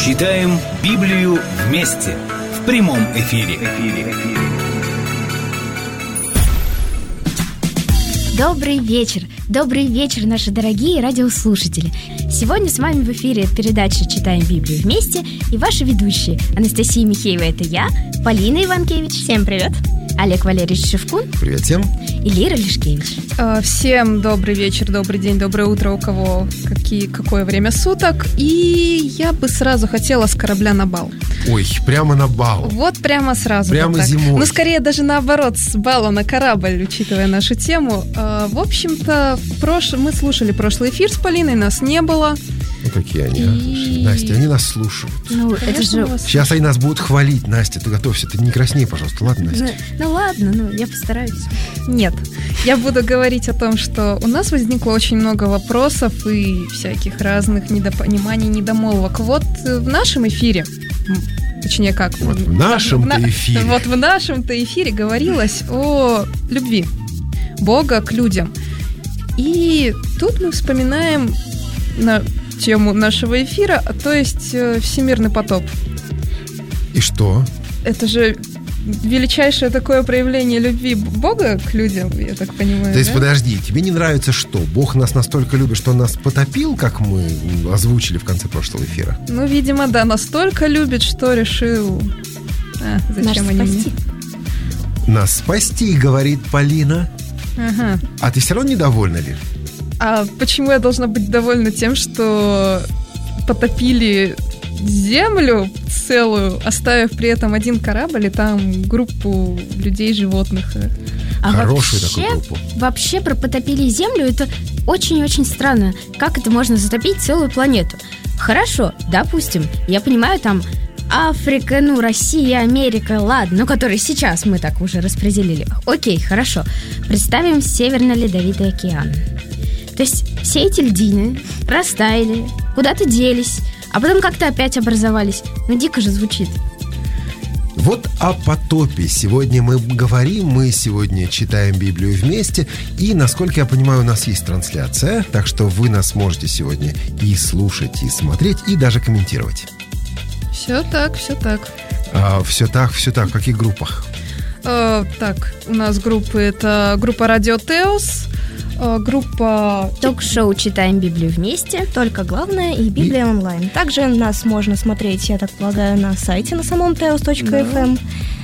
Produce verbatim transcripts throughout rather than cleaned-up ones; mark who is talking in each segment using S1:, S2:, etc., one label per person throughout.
S1: Читаем Библию вместе в прямом эфире.
S2: Добрый вечер! Добрый вечер, наши дорогие радиослушатели! Сегодня с вами в эфире передача «Читаем Библию вместе» и ваши ведущие Анастасия Михеева, это я, Полина Иванкевич. Всем привет! Олег Валерьевич Шевкун.
S3: Привет всем.
S2: И Лира Лешкевич.
S4: Всем добрый вечер, добрый день, доброе утро, у кого какие, какое время суток. И я бы сразу хотела с корабля на бал.
S3: Ой, прямо на бал.
S4: Вот прямо сразу.
S3: Прямо
S4: вот
S3: зимой.
S4: Ну, скорее даже наоборот, с бала на корабль, учитывая нашу тему. В общем-то, прош... мы слушали прошлый эфир с Полиной, нас не было.
S3: Ну, какие они,
S4: и...
S3: а? Настя, они нас слушают.
S2: Ну, это же...
S3: Сейчас они нас будут хвалить. Настя, ты готовься, ты не красней, пожалуйста. Ладно, Настя?
S2: Ну, ну ладно, ну я постараюсь.
S4: Нет, я буду говорить о том, что у нас возникло очень много вопросов и всяких разных недопониманий, недомолвок. Вот в нашем эфире, точнее как...
S3: Вот в нашем-то
S4: в,
S3: эфире.
S4: Вот в нашем-то эфире говорилось о любви Бога к людям. И тут мы вспоминаем на тему нашего эфира, то есть всемирный потоп.
S3: И что?
S4: Это же величайшее такое проявление любви Бога к людям, я так понимаю.
S3: То есть,
S4: да?
S3: подожди, тебе не нравится что? Бог нас настолько любит, что он нас потопил, как мы озвучили в конце прошлого эфира?
S4: Ну, видимо, да, настолько любит, что решил... А, зачем
S2: Нас
S4: они
S2: спасти.
S4: мне?
S3: Нас спасти, говорит Полина.
S4: Ага.
S3: А ты все равно недовольна ли?
S4: А почему я должна быть довольна тем, что потопили землю целую, оставив при этом один корабль и там группу людей, животных?
S2: А
S3: Хорошую
S2: вообще,
S3: такую группу.
S2: Вообще про потопили Землю это очень-очень странно. Как это можно затопить целую планету? Хорошо, допустим, я понимаю, там Африка, ну, Россия, Америка, ладно, ну, которые сейчас мы так уже распределили. Окей, хорошо. Представим Северный Ледовитый океан. То есть все эти льдины растаяли, куда-то делись, а потом как-то опять образовались. Ну, дико же звучит.
S3: Вот о потопе сегодня мы говорим, мы сегодня читаем Библию вместе, и, насколько я понимаю, у нас есть трансляция, так что вы нас можете сегодня и слушать, и смотреть, и даже комментировать.
S4: Все так, все так.
S3: А, все так, все так. В каких группах?
S4: Э, так, у нас группы, это группа Радио Теос, э, группа...
S2: Ток-шоу «Читаем Библию вместе».
S5: Только главное и Библия
S3: И...
S5: онлайн. Также нас можно смотреть, я так полагаю, на сайте на самом теос точка эф эм.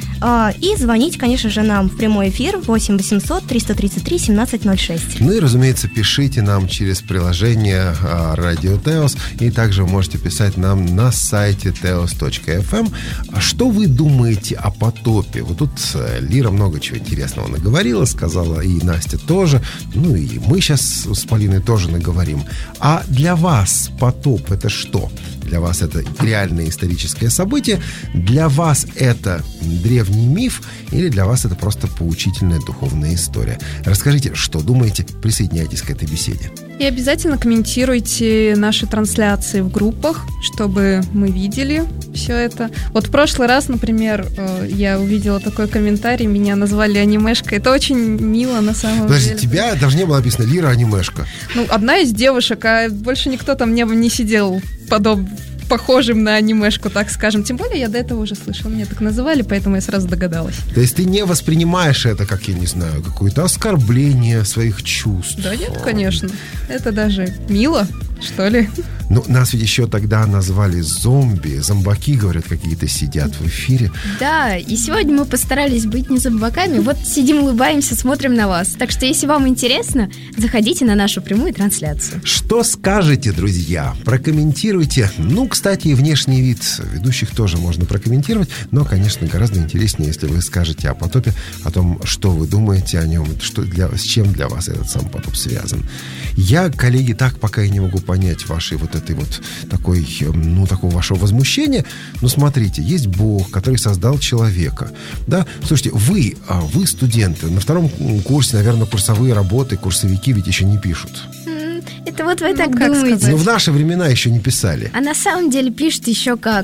S5: А, и звонить, конечно же, нам в прямой эфир восемь восемьсот триста тридцать три семнадцать ноль шесть.
S3: Ну и, разумеется, пишите нам через приложение а, Радио Теос, и также вы можете писать нам на сайте теос точка эф эм. А что вы думаете о потопе? Вот тут Лира много чего интересного наговорила, сказала, и Настя тоже, ну и мы сейчас с Полиной тоже наговорим. А для вас потоп — это что? Для вас это реальное историческое событие, для вас это древний миф, или для вас это просто поучительная духовная история? Расскажите, что думаете, присоединяйтесь к этой беседе.
S4: И обязательно комментируйте наши трансляции в группах, чтобы мы видели все это. Вот в прошлый раз, например, я увидела такой комментарий, меня назвали анимешкой. Это очень мило на самом
S3: Подожди,
S4: деле.
S3: тебя даже не было написано «Лира анимешка».
S4: Ну, одна из девушек, а больше никто там не, не сидел подоб... похожим на анимешку, так скажем. Тем более я до этого уже слышала, меня так называли, поэтому я сразу догадалась.
S3: То есть ты не воспринимаешь это, как, я не знаю, какое-то оскорбление своих чувств?
S4: Да нет, конечно. Это даже мило, что ли.
S3: Ну, нас ведь еще тогда назвали зомби. Зомбаки, говорят, какие-то сидят в эфире.
S2: Да, и сегодня мы постарались быть не зомбаками. Вот сидим, улыбаемся, смотрим на вас. Так что, если вам интересно, заходите на нашу прямую трансляцию.
S3: Что скажете, друзья? Прокомментируйте. Ну, кстати, и внешний вид ведущих тоже можно прокомментировать. Но, конечно, гораздо интереснее, если вы скажете о потопе, о том, что вы думаете о нем, что для, с чем для вас этот сам потоп связан. Я, коллеги, так пока и не могу понять вашей вот этой вот такой, ну, такого вашего возмущения. Но смотрите, есть Бог, который создал человека. Да? Слушайте, вы, вы студенты, на втором курсе, наверное, курсовые работы, курсовики ведь еще не пишут.
S2: Это вот вы
S4: Ну,
S2: так
S4: как
S2: думаете.
S4: сказать?
S3: Ну, в наши времена еще не писали.
S2: А на самом деле пишет еще как.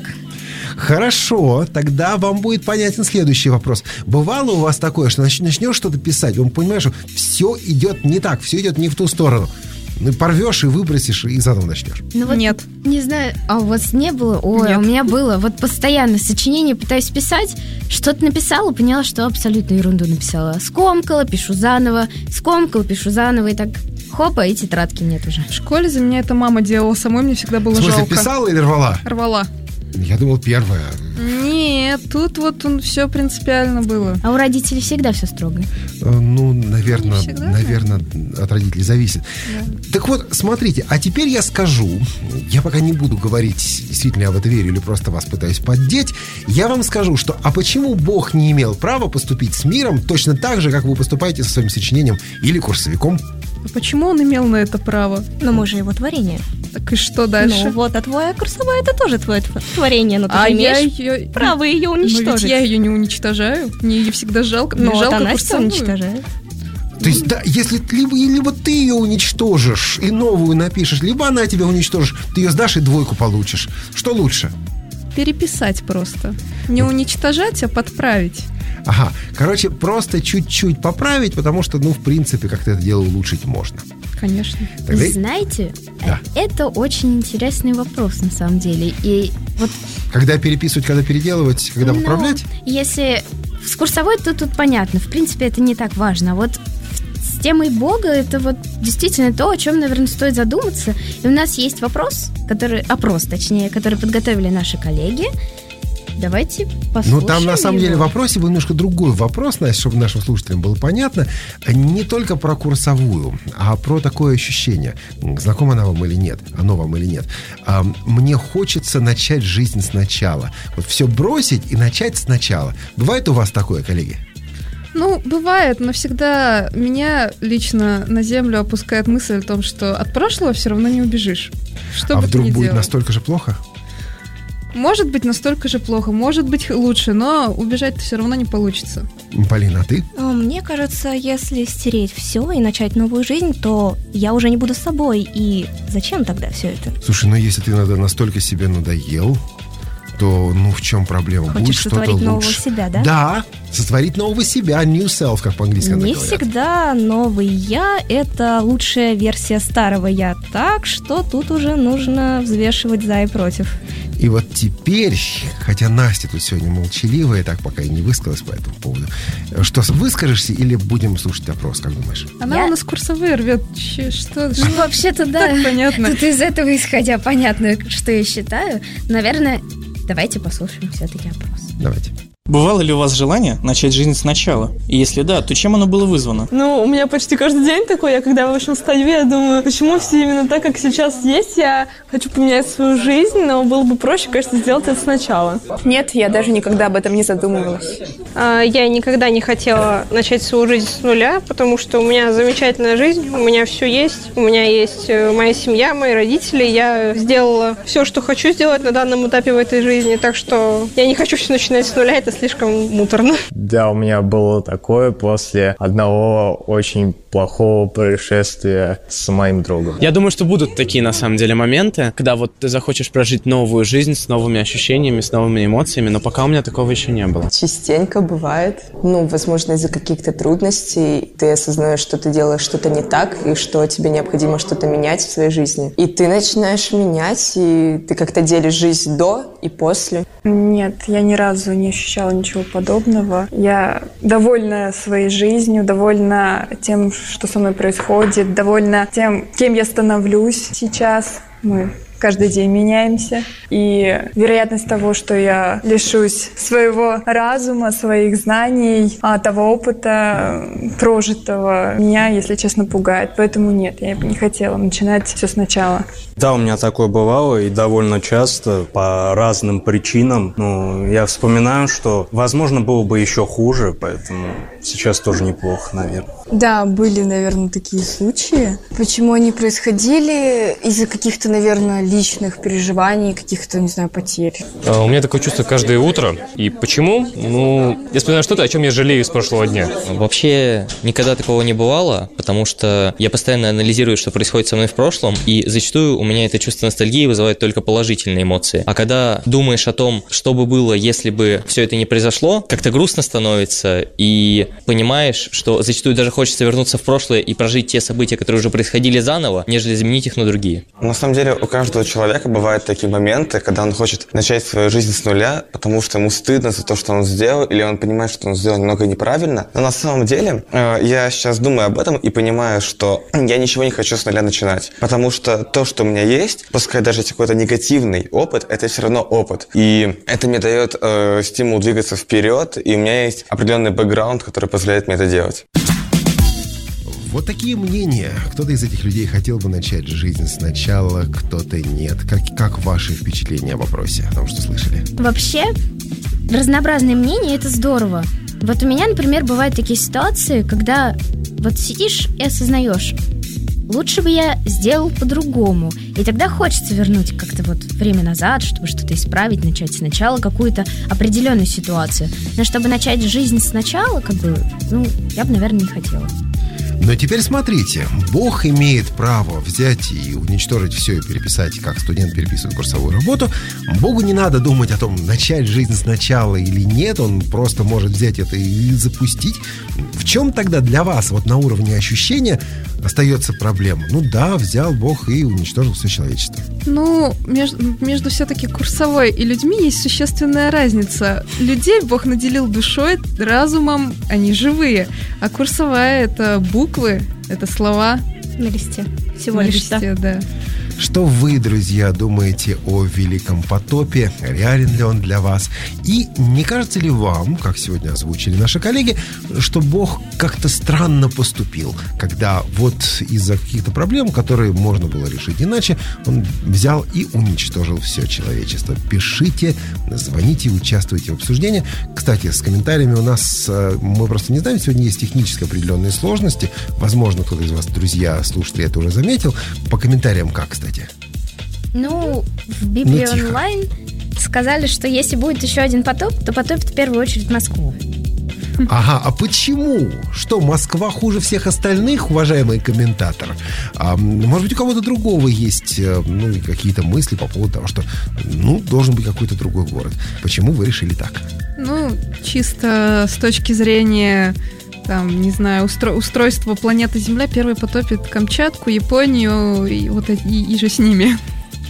S3: Хорошо, тогда вам будет понятен следующий вопрос. Бывало у вас такое, что начнешь что-то писать, он понимаешь, что все идет не так, все идет не в ту сторону. Ну, порвешь и выбросишь, и заново начнешь.
S4: Ну, вот, нет.
S2: Не знаю, а у вас не было? Ой,
S4: Нет.
S2: у меня было. Вот постоянно сочинение пытаюсь писать, что-то написала, поняла, что абсолютно ерунду написала. Скомкала, пишу заново, скомкала, пишу заново, и так хопа, и тетрадки нет уже.
S4: В школе за меня это мама делала, самой мне всегда было
S3: В смысле,
S4: жалко.
S3: писала или рвала?
S4: Рвала.
S3: Я думал, первая.
S4: Нет, тут вот он все принципиально было.
S2: А у родителей всегда все строго.
S3: Э, Ну, наверное,
S4: всегда,
S3: наверное, от родителей зависит. Так вот, смотрите, а теперь я скажу, я пока не буду говорить, действительно я в это верю или просто вас пытаюсь поддеть, я вам скажу, что а почему Бог не имел права поступить с миром точно так же, как вы поступаете со своим сочинением или курсовиком?
S4: А почему он имел на это право?
S5: Но мы же его творение.
S4: Так и что дальше?
S5: Ну вот, а твоя курсовая это тоже твое тв- творение, но ты
S4: а
S5: же
S4: я
S5: имеешь
S4: ее...
S5: право ее
S4: Но ведь
S5: уничтожить.
S4: я ее не уничтожаю. Мне ее всегда жалко. Мне
S5: Но вот
S4: жалко
S5: она тебя
S4: курсовую.
S5: уничтожает.
S3: То есть, да, если либо, либо ты ее уничтожишь и новую напишешь, либо она тебя уничтожишь, ты ее сдашь и двойку получишь. Что лучше?
S4: Переписать просто. Не уничтожать, а подправить.
S3: Ага, короче, просто чуть-чуть поправить, потому что, ну, в принципе, как-то это дело улучшить можно.
S4: Конечно.
S3: Тогда...
S2: Знаете,
S3: Да.
S2: это очень интересный вопрос на самом деле. И вот
S3: Когда переписывать, когда переделывать, когда
S2: ну,
S3: поправлять?
S2: если с курсовой, то тут понятно. В принципе, это не так важно. А вот с темой Бога это вот действительно то, о чем, наверное, стоит задуматься. И у нас есть вопрос, который, опрос, точнее, который подготовили наши коллеги. Давайте послушаем.
S3: Ну, там на самом
S2: его.
S3: деле в вопросе был немножко другой вопрос, Настя, чтобы нашим слушателям было понятно. Не только про курсовую, а про такое ощущение. Знакомо она вам или нет? Оно вам или нет? А, мне хочется начать жизнь сначала. Вот все бросить и начать сначала. Бывает у вас такое, коллеги?
S4: Ну, бывает, но всегда меня лично на землю опускает мысль о том, что от прошлого все равно не убежишь. Что
S3: а
S4: бы
S3: вдруг
S4: ты ни
S3: будет
S4: делал.
S3: настолько же плохо?
S4: Может быть, настолько же плохо, может быть, лучше, но убежать все равно не получится.
S3: Полина, а ты?
S5: А, Мне кажется, если стереть все и начать новую жизнь, то я уже не буду с собой. И зачем тогда все это?
S3: Слушай, ну если ты надо настолько себе надоел, то ну в чем проблема?
S5: Хочешь
S3: Будет что-то
S5: сотворить нового
S3: лучше.
S5: себя, да?
S3: Да, сотворить нового себя, new self, как по-английски
S5: Не
S3: говорят.
S5: всегда новый я – это лучшая версия старого я, так что тут уже нужно взвешивать за и против.
S3: И вот теперь, хотя Настя тут сегодня молчаливая, так пока и не высказалась по этому поводу, что, выскажешься или будем слушать опрос, как думаешь?
S4: Она
S2: Я-
S4: у нас курсовые рвет. Че, что?
S2: Ну, вообще-то, да.
S4: Так понятно.
S2: Тут из этого исходя понятно, что я считаю. Наверное, давайте послушаем все-таки опрос.
S3: Давайте.
S6: Бывало ли у вас желание начать жизнь сначала? И если да, то чем оно было вызвано?
S7: Ну, у меня почти каждый день такой. Я когда вышел в стадию, я думаю, почему все именно так, как сейчас есть? Я хочу поменять свою жизнь, но было бы проще, конечно, сделать это сначала.
S8: Нет, я даже никогда об этом не задумывалась.
S9: А, Я никогда не хотела начать свою жизнь с нуля, потому что у меня замечательная жизнь, у меня все есть, у меня есть э, моя семья, мои родители, я сделала все, что хочу сделать на данном этапе в этой жизни, так что я не хочу все начинать с нуля, это слишком муторно.
S10: Да, у меня было такое после одного очень плохого происшествия с моим другом.
S11: Я думаю, что будут такие, на самом деле, моменты, когда вот ты захочешь прожить новую жизнь с новыми ощущениями, с новыми эмоциями, но пока у меня такого еще не было.
S8: Частенько бывает. Ну, возможно, из-за каких-то трудностей ты осознаешь, что ты делаешь что-то не так, и что тебе необходимо что-то менять в своей жизни. И ты начинаешь менять, и ты как-то делишь жизнь до и после.
S7: Нет, я ни разу не ощущала ничего подобного. Я довольна своей жизнью, довольна тем, что со мной происходит, довольна тем, кем я становлюсь сейчас. Мы каждый день меняемся. И вероятность того, что я лишусь своего разума, своих знаний, а, того опыта э, прожитого, меня, если честно, пугает. Поэтому нет, я бы не хотела начинать все сначала.
S12: Да, у меня такое бывало и довольно часто по разным причинам. Ну, я вспоминаю, что, возможно, было бы еще хуже, поэтому сейчас тоже неплохо, наверное.
S13: Да, были, наверное, такие случаи. Почему они происходили? Из-за каких-то, наверное,
S7: личных переживаний, каких-то, не знаю, потерь.
S13: А, у меня такое чувство каждое утро. И почему? Ну, я вспоминаю что-то, о чем я жалею с прошлого дня.
S14: Вообще, никогда такого не бывало, потому что я постоянно анализирую, что происходит со мной в прошлом, и зачастую у меня это чувство ностальгии вызывает только положительные эмоции. А когда думаешь о том, что бы было, если бы все это не произошло, как-то грустно становится, и понимаешь, что зачастую даже хочется вернуться в прошлое и прожить те события, которые уже происходили заново, нежели заменить их на другие.
S15: На самом деле, у каждого человека бывают такие моменты, когда он хочет начать свою жизнь с нуля, потому что ему стыдно за то, что он сделал, или он понимает, что он сделал немного неправильно. Но на самом деле, э, я сейчас думаю об этом и понимаю, что я ничего не хочу с нуля начинать. Потому что то, что у меня есть, пускай даже какой-то негативный опыт, это все равно опыт. И это мне дает э, стимул двигаться вперед, и у меня есть определенный бэкграунд, который позволяет мне это делать.
S3: Вот такие мнения. Кто-то из этих людей хотел бы начать жизнь сначала, кто-то нет. Как, как ваши впечатления о вопросе, о том, что слышали?
S2: Вообще, разнообразные мнения – это здорово. Вот у меня, например, бывают такие ситуации, когда вот сидишь и осознаешь, лучше бы я сделал по-другому. И тогда хочется вернуть как-то вот время назад, чтобы что-то исправить, начать сначала какую-то определенную ситуацию. Но чтобы начать жизнь сначала, как бы, ну, я бы, наверное, не хотела.
S3: Но теперь смотрите, Бог имеет право взять и уничтожить все и переписать, как студент переписывает курсовую работу. Богу не надо думать о том, начать жизнь сначала или нет. Он просто может взять это и запустить. В чем тогда для вас вот на уровне ощущения остается проблема? Ну да, взял Бог и уничтожил все человечество.
S4: Ну, между, между все-таки курсовой и людьми есть существенная разница. Людей Бог наделил душой, разумом, они живые. А курсовая — это буквы, это слова.
S5: На листе. Всего
S4: На
S5: лишь,
S4: листе, да. да.
S3: Что вы, друзья, думаете о Великом потопе? Реален ли он для вас? И не кажется ли вам, как сегодня озвучили наши коллеги, что Бог как-то странно поступил, когда вот из-за каких-то проблем, которые можно было решить иначе, он взял и уничтожил все человечество? Пишите, звоните, участвуйте в обсуждении. Кстати, с комментариями у нас, мы просто не знаем, сегодня есть технические определенные сложности. Возможно, кто-то из вас, друзья, слушатели, это уже заметил. По комментариям как, кстати?
S2: Ну, в Библии ну, онлайн сказали, что если будет еще один потоп, то потопит в первую очередь Москву.
S3: Ага, а почему? Что, Москва хуже всех остальных, уважаемый комментатор? А, может быть, у кого-то другого есть ну, какие-то мысли по поводу того, что ну, должен быть какой-то другой город. Почему вы решили так? Ну,
S4: чисто с точки зрения... Там, не знаю, устро- устройство планеты Земля первый потопит Камчатку, Японию и вот и, и же с ними.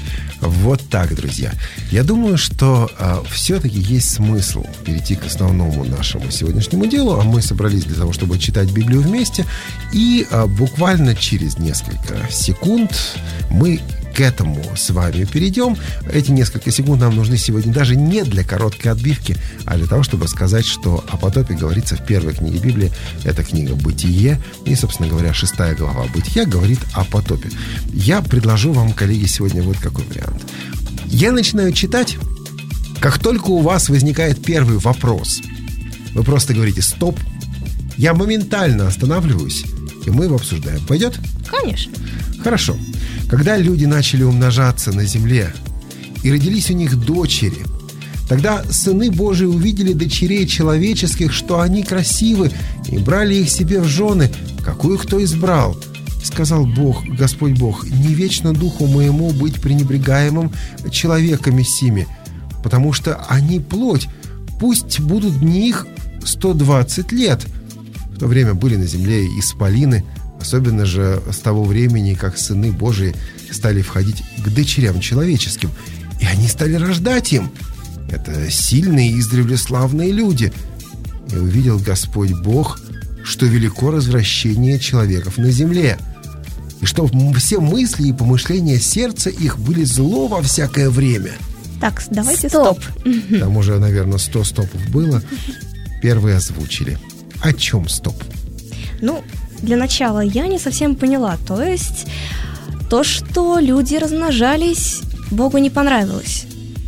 S3: Вот так, друзья. Я думаю, что а, все-таки есть смысл перейти к основному нашему сегодняшнему делу. А мы собрались для того, чтобы читать Библию вместе. И а, буквально через несколько секунд мы к этому с вами перейдем. Эти несколько секунд нам нужны сегодня даже не для короткой отбивки, а для того, чтобы сказать, что о потопе говорится в первой книге Библии. Это книга «Бытие». И, собственно говоря, шестая глава «Бытия» говорит о потопе. Я предложу вам, коллеги, сегодня вот какой вариант. Я начинаю читать. Как только у вас возникает первый вопрос, вы просто говорите «стоп». Я моментально останавливаюсь, и мы его обсуждаем. Пойдет?
S5: Конечно.
S3: Хорошо. Когда люди начали умножаться на земле, и родились у них дочери, тогда сыны Божии увидели дочерей человеческих, что они красивы, и брали их себе в жены, какую кто избрал. Сказал Бог, Господь Бог, не вечно духу моему быть пренебрегаемым человеками сими, потому что они плоть, пусть будут дни их сто двадцать лет. В то время были на земле исполины, особенно же с того времени, как сыны Божии стали входить к дочерям человеческим, и они стали рождать им. Это сильные и издревле славные люди. И увидел Господь Бог, что велико развращение человеков на земле, и что все мысли и помышления сердца их были зло во всякое время.
S5: Так, давайте стоп. стоп.
S3: Там уже, наверное, сто стопов было. Первые озвучили. О чем стоп?
S5: Ну, для начала я не совсем поняла. То есть то, что люди размножались, Богу не понравилось.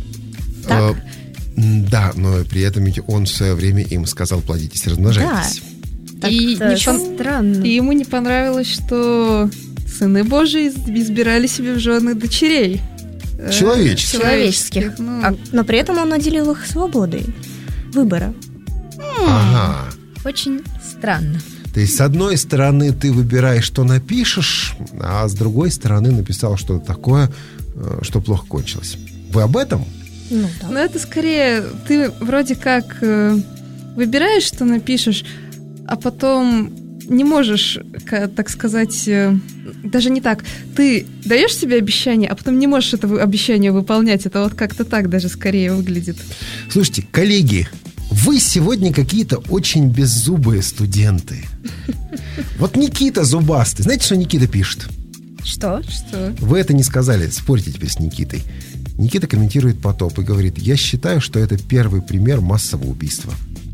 S5: Так?
S3: А, да, но при этом ведь он в свое время им сказал: плодитесь, размножайтесь.
S4: Да. И, не странно. И ему не понравилось, что сыны Божии избирали себе в жены дочерей.
S3: Человеческих.
S2: Человеческих.
S4: Ну,
S5: А, но при этом он наделил их свободой выбора.
S3: Ага.
S2: Очень странно.
S3: То есть, с одной стороны, ты выбираешь, что напишешь, а с другой стороны, написал что-то такое, что плохо кончилось. Вы об этом?
S5: Ну, да.
S4: Но это скорее, ты вроде как э, выбираешь, что напишешь, а потом не можешь, так сказать, э, даже не так. Ты даешь себе обещание, а потом не можешь это обещание выполнять. Это вот как-то так даже скорее выглядит.
S3: Слушайте, коллеги, вы сегодня какие-то очень беззубые студенты. Вот Никита зубастый. Знаете, что Никита пишет?
S2: Что?
S4: Что?
S3: Вы это не сказали, спорьте теперь с Никитой. Никита комментирует потоп и говорит: я считаю, что это первый пример массового убийства.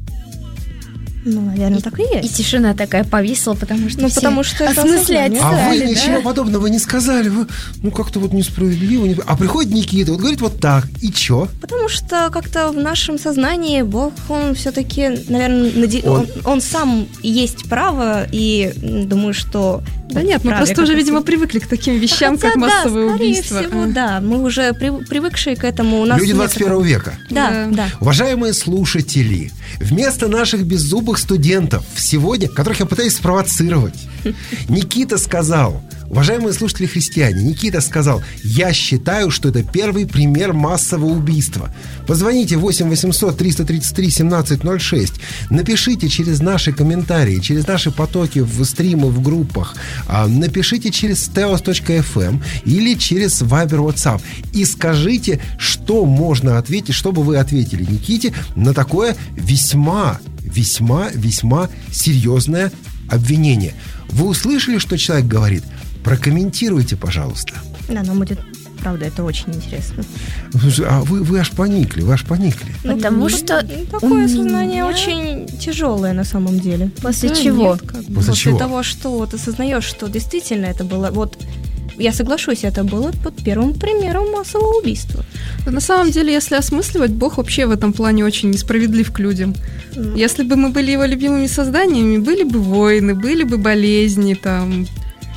S5: Ну, наверное, так и есть.
S2: И тишина такая повисла, потому что
S5: Ну,
S2: все
S5: потому что это
S2: осмыслять
S5: осознание.
S3: А вы
S2: стали,
S3: ничего
S2: да?
S3: подобного не сказали. Вы, ну, как-то вот несправедливо. не- А приходит Никита, вот говорит вот так. И чё?
S5: Потому что как-то в нашем сознании Бог, он все-таки, наверное, наде-
S3: Он-
S5: он... Он, сам есть право, и м, думаю, что...
S4: Да нет, мы
S5: вправе
S4: просто уже,
S5: как-то
S4: видимо,
S5: с-
S4: привыкли к таким вещам,
S5: Хотя,
S4: как
S5: да,
S4: массовое
S5: скорее
S4: убийство.
S5: всего,
S4: А.
S5: да, мы уже при- привыкшие к этому. У нас
S3: Люди
S5: нет
S3: двадцать первого
S5: такого-
S3: века.
S5: Да, да.
S3: Уважаемые слушатели, вместо наших беззубых студентов сегодня, которых я пытаюсь спровоцировать, Никита сказал: уважаемые слушатели христиане, Никита сказал: я считаю, что это первый пример массового убийства. Позвоните восемь восемьсот триста тридцать три семнадцать ноль шесть, напишите через наши комментарии, через наши потоки в стримы, в группах, а, напишите через теос точка эф эм или через Viber WhatsApp и скажите, что можно ответить, что бы вы ответили Никите на такое весьма, весьма, весьма серьезное обвинение. Вы услышали, что человек говорит? Прокомментируйте, пожалуйста.
S5: Да, нам будет, правда, это очень интересно.
S3: Слушай, а вы, вы аж поникли, вы аж поникли.
S2: Потому
S5: Ну,
S2: что
S5: такое
S2: у
S5: сознание
S2: меня-
S5: очень тяжелое на самом деле.
S2: После
S5: Да,
S2: чего?
S5: нет, как бы
S3: После
S5: После
S3: чего?
S5: того, что вот осознаешь, что действительно это было, вот я соглашусь, это было под первым примером массового убийства.
S4: На самом деле, если осмысливать, Бог вообще в этом плане очень несправедлив к людям. Если бы мы были его любимыми созданиями, были бы войны, были бы болезни, там...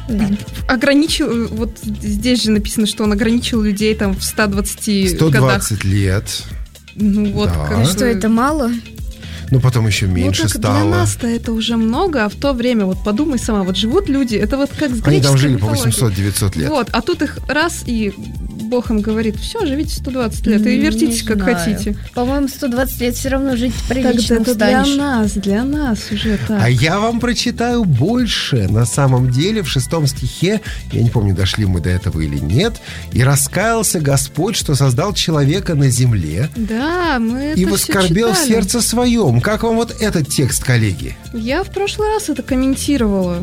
S4: Ограничил, вот здесь же написано, что он ограничил людей там в ста двадцати
S3: сто
S4: годах.
S3: двадцать лет.
S4: Ну вот,
S3: Да.
S4: как бы-
S2: Что это мало?
S3: Ну, потом еще меньше
S4: ну, так
S3: стало.
S4: для нас-то это уже много, а в то время, вот подумай сама, вот живут люди, это вот как с
S3: Они там
S4: греческой
S3: жили по
S4: мифологией.
S3: восемьсот-девятьсот лет.
S4: Вот, а тут их раз, и Бог им говорит: все, живите сто двадцать лет и
S2: Не
S4: вертитесь как
S2: знаю.
S4: хотите.
S2: По-моему, сто двадцать лет все равно жить прилично
S4: Так это для
S2: устанешь.
S4: нас, для нас уже так.
S3: А я вам прочитаю больше. На самом деле, в шестом стихе, я не помню, дошли мы до этого или нет, и раскаялся Господь, что создал человека на земле,
S4: Да, мы это
S3: и
S4: всё
S3: воскорбел в
S4: читали.
S3: сердце своем. Как вам вот этот текст, коллеги?
S4: Я в прошлый раз это комментировала,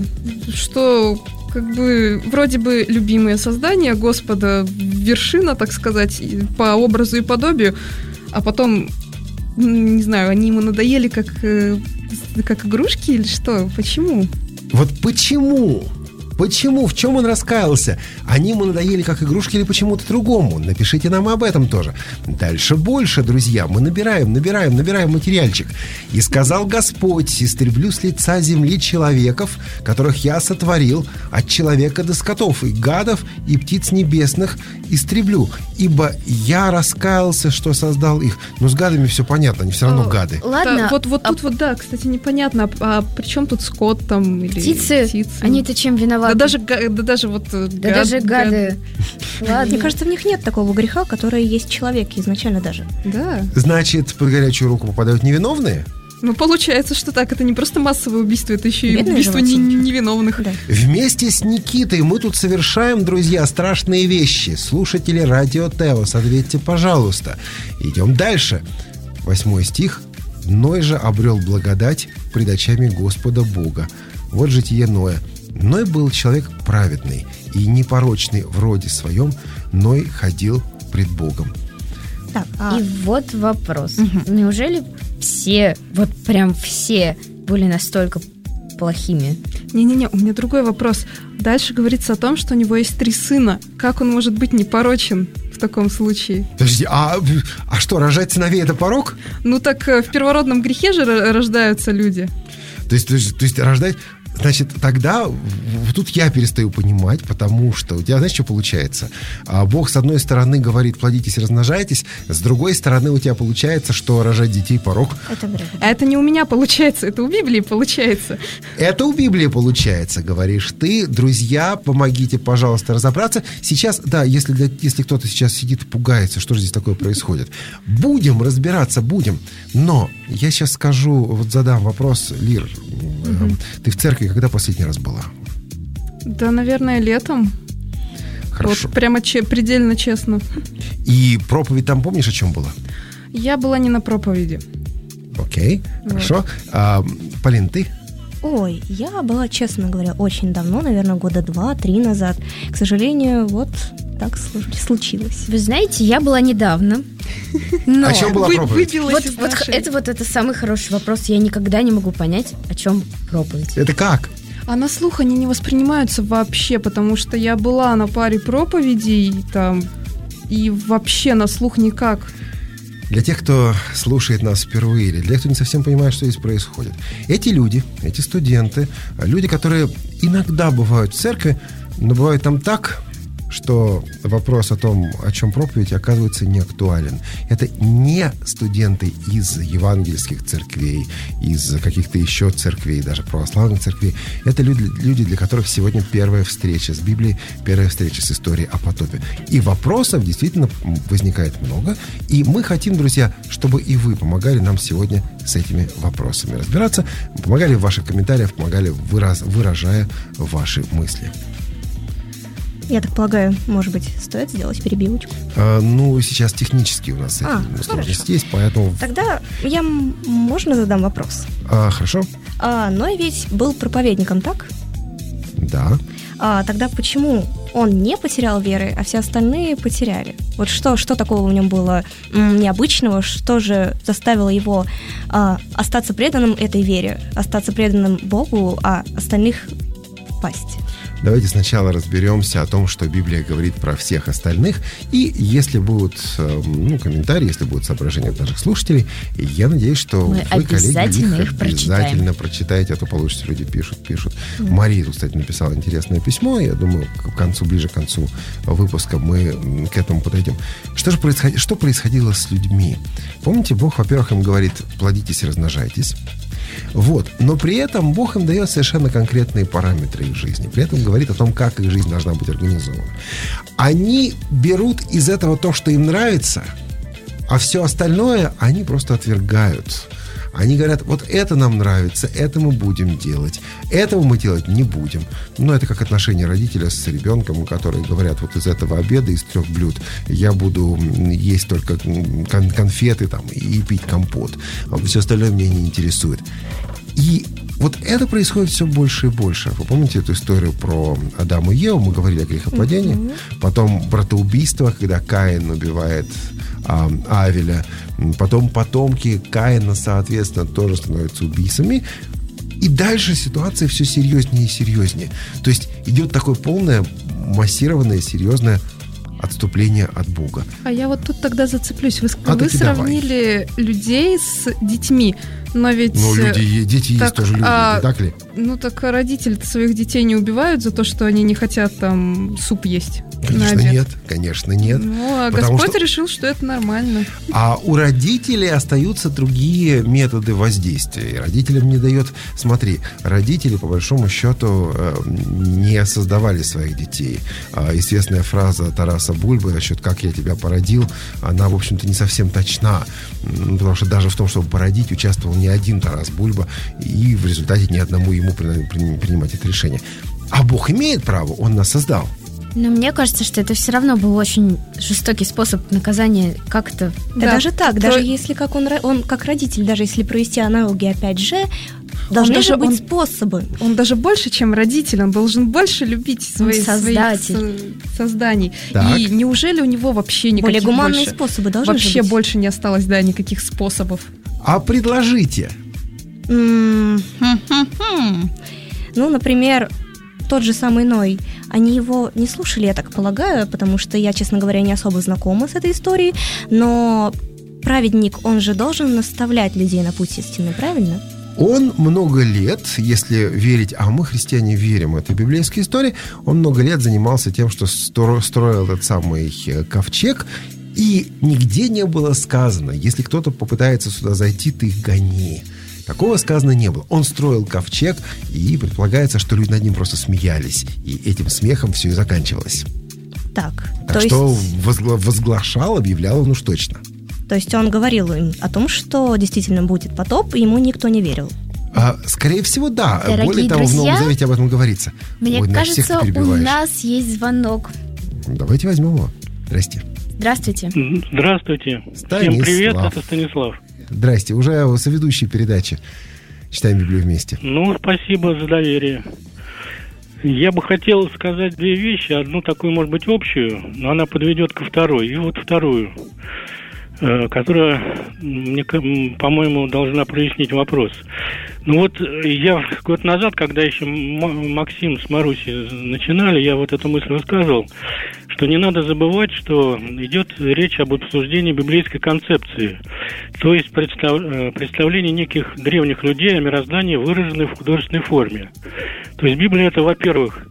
S4: что как бы вроде бы любимое создание Господа, вершина, так сказать, и по образу и подобию, а потом, м, не знаю, они ему надоели как, э, как игрушки или что? Почему?
S3: Вот почему? Почему? В чем он раскаялся? Они ему надоели как игрушки или почему-то другому? Напишите нам об этом тоже. Дальше больше, друзья. Мы набираем, набираем, набираем материальчик. «И сказал Господь: истреблю с лица земли человеков, которых я сотворил, от человека до скотов, и гадов, и птиц небесных истреблю. Ибо я раскаялся, что создал их». Ну, с гадами все понятно, они все равно
S2: О,
S3: гады.
S2: Ладно,
S4: Да, вот, вот
S2: а
S4: тут вот, да, кстати, непонятно, а, а при чем тут скот там или
S2: птицы, они-то чем виноваты?
S4: Да даже, га- да даже вот... э,
S2: Да
S4: гад-
S2: даже гады. Ладно.
S5: Мне кажется, в них нет такого греха, который есть в человеке изначально даже.
S4: Да.
S3: Значит, под горячую руку попадают невиновные?
S4: Ну, получается, что так, это не просто массовое убийство, это еще и
S5: Бедные
S4: убийство не-
S5: животинки.
S4: невиновных.
S3: Вместе с Никитой мы тут совершаем, друзья, страшные вещи. Слушатели радио Теос, ответьте, пожалуйста. Идем дальше. Восьмой стих. «Ной же обрел благодать пред очами Господа Бога». Вот житие Ноя. Ной был человек праведный и непорочный в роде своем. Ной ходил пред Богом.
S5: Так, а-
S2: И вот вопрос. Неужели все, вот прям все были настолько плохими?
S4: Не-не-не, у меня другой вопрос. Дальше говорится о том, что у него есть три сына. Как он может быть непорочен в таком случае?
S3: Подожди, а, а что, рожать сыновей — это порок?
S4: Ну так э, в первородном грехе же ро- рождаются люди.
S3: То есть, то есть, то есть рождать... Значит, тогда вот тут я перестаю понимать, потому что у тебя, знаешь, что получается? А Бог, с одной стороны, говорит, плодитесь, размножайтесь, с другой стороны, у тебя получается, что рожать детей порок.
S4: Это, а это не у меня получается, это у Библии получается.
S3: Это у Библии получается, говоришь ты. Друзья, помогите, пожалуйста, разобраться. Сейчас, да, если, для, если кто-то сейчас сидит и пугается, что же здесь такое происходит, будем разбираться, будем. Но я сейчас скажу, вот задам вопрос, Лир, угу. Ты в церкви когда последний раз была?
S4: Да, наверное, летом.
S3: Хорошо.
S4: Вот прямо че- предельно честно.
S3: И проповедь там, помнишь, о чем была?
S4: Я была не на проповеди.
S3: Окей,
S4: вот.
S3: Хорошо. А, Полин, ты?
S5: Ой, я была, честно говоря, очень давно, наверное, года два-три назад. К сожалению, вот так случилось.
S2: Вы знаете, я была недавно. Но
S3: о чем была проповедь?
S2: Вот, вот это вот это самый хороший вопрос. Я никогда не могу понять, о чем проповедь.
S3: Это как?
S4: А на слух они не воспринимаются вообще, потому что я была на паре проповедей там, и вообще на слух никак.
S3: Для тех, кто слушает нас впервые, или для тех, кто не совсем понимает, что здесь происходит. Эти люди, эти студенты, люди, которые иногда бывают в церкви, но бывают там так, что вопрос о том, о чем проповедь, оказывается не актуален. Это не студенты из евангельских церквей, из каких-то еще церквей, даже православных церквей. Это люди, люди, для которых сегодня первая встреча с Библией, первая встреча с историей о потопе. И вопросов действительно возникает много. И мы хотим, друзья, чтобы и вы помогали нам сегодня с этими вопросами разбираться, помогали в ваших комментариях, помогали выраз, выражая ваши мысли.
S5: Я так полагаю, может быть, стоит сделать перебивочку?
S3: А, ну, сейчас технически у нас
S5: а,
S3: эти сложности есть, поэтому...
S5: Тогда я, можно задам вопрос?
S3: А, хорошо.
S5: А, Ной ведь был проповедником, так?
S3: Да.
S5: А, тогда почему он не потерял веры, а все остальные потеряли? Вот что, что такого в нем было м, необычного? Что же заставило его а, остаться преданным этой вере, остаться преданным Богу, а остальных пасть?
S3: Давайте сначала разберемся о том, что Библия говорит про всех остальных. И если будут ну, комментарии, если будут соображения от наших слушателей, я надеюсь, что
S2: мы
S3: вы, коллеги,
S2: обязательно
S3: их
S2: их прочитаем.
S3: обязательно прочитаете, а то получится, люди пишут, пишут.
S2: Mm.
S3: Мария тут, кстати, написала интересное письмо. Я думаю, к концу, ближе к концу выпуска мы к этому подойдем. Что же происходило, что происходило с людьми? Помните, Бог, во-первых, им говорит: плодитесь и размножайтесь. Вот. Но при этом Бог им дает совершенно конкретные параметры их жизни. При этом говорит о том, как их жизнь должна быть организована. Они берут из этого то, что им нравится, а все остальное они просто отвергают. Они говорят: вот это нам нравится, это мы будем делать, этого мы делать не будем. Ну, это как отношение родителя с ребенком, которые говорят: вот из этого обеда, из трех блюд я буду есть только кон- конфеты там, и пить компот, а все остальное меня не интересует. И вот это происходит все больше и больше. Вы помните эту историю про Адама и Еву? Мы говорили о грехопадении. Mm-hmm. Потом братоубийство, когда Каин убивает а, Авеля. Потом потомки Каина, соответственно, тоже становятся убийцами. И дальше ситуация все серьезнее и серьезнее. То есть идет такое полное, массированное, серьезное отступление от Бога.
S4: А я вот тут тогда зацеплюсь. Вы,
S3: а
S4: вы сравнили давай. людей с детьми. Но ведь...
S3: Ну, люди, дети так, есть тоже люди,
S4: а,
S3: не так ли?
S4: Ну, так родители-то своих детей не убивают за то, что они не хотят там суп есть.
S3: Конечно нет, конечно нет.
S4: Ну, а Господь что... решил, что это нормально.
S3: А у родителей остаются другие методы воздействия. И родителям не дает... Смотри, родители, по большому счету, не создавали своих детей. Известная фраза Тараса Бульбы насчет «как я тебя породил», она, в общем-то, не совсем точна. Потому что даже в том, чтобы породить, участвовал не один Тарас Бульба, и в результате ни одному ему принимать это решение. А Бог имеет право, Он нас создал.
S2: Но мне кажется, что это все равно был очень жестокий способ наказания. Как это?
S5: Да, да даже так, даже то... если как он, он как родитель, даже если провести аналогии опять же, должны же быть он, способы.
S4: Он даже больше, чем родитель, он должен больше любить свои, своих созданий. Так. И неужели у него вообще никаких
S5: более гуманные
S4: больше,
S5: способы должны
S4: вообще
S5: быть?
S4: Больше не осталось, да, никаких способов?
S3: А предложите.
S5: Mm-hmm. Ну, например, тот же самый Ной. Они его не слушали, я так полагаю, потому что я, честно говоря, не особо знакома с этой историей, но праведник, он же должен наставлять людей на путь истины, правильно?
S3: Он много лет, если верить, а мы, христиане, верим этой библейской истории, он много лет занимался тем, что строил этот самый ковчег, и нигде не было сказано, если кто-то попытается сюда зайти, ты их гони. Такого сказано не было. Он строил ковчег, и предполагается, что люди над ним просто смеялись, и этим смехом все и заканчивалось.
S5: Так,
S3: так
S5: то
S3: что
S5: есть...
S3: возгла- возглашал, объявлял он уж точно.
S5: То есть он говорил им о том, что действительно будет потоп, и ему никто не верил.
S3: А, скорее всего, да.
S2: Дорогие
S3: Более того,
S2: друзья,
S3: в Новом Завете об этом говорится.
S2: Мне
S3: Ой,
S2: кажется, у нас есть звонок.
S3: Давайте возьмем его. Здрасте.
S2: Здравствуйте.
S16: Здравствуйте.
S3: Станислав.
S16: Всем привет, это Станислав.
S3: Здрасте. Уже соведущий передачи «Читаем Библию вместе».
S16: Ну, спасибо за доверие. Я бы хотел сказать две вещи. Одну такую, может быть, общую, но она подведет ко второй. И вот вторую, которая, мне, по-моему, должна прояснить вопрос. Ну вот я год назад, когда еще Максим с Марусей начинали, я вот эту мысль высказывал, что не надо забывать, что идет речь об обсуждении библейской концепции, то есть представ... представление неких древних людей о мироздании, выраженной в художественной форме. То есть Библия — это, во-первых,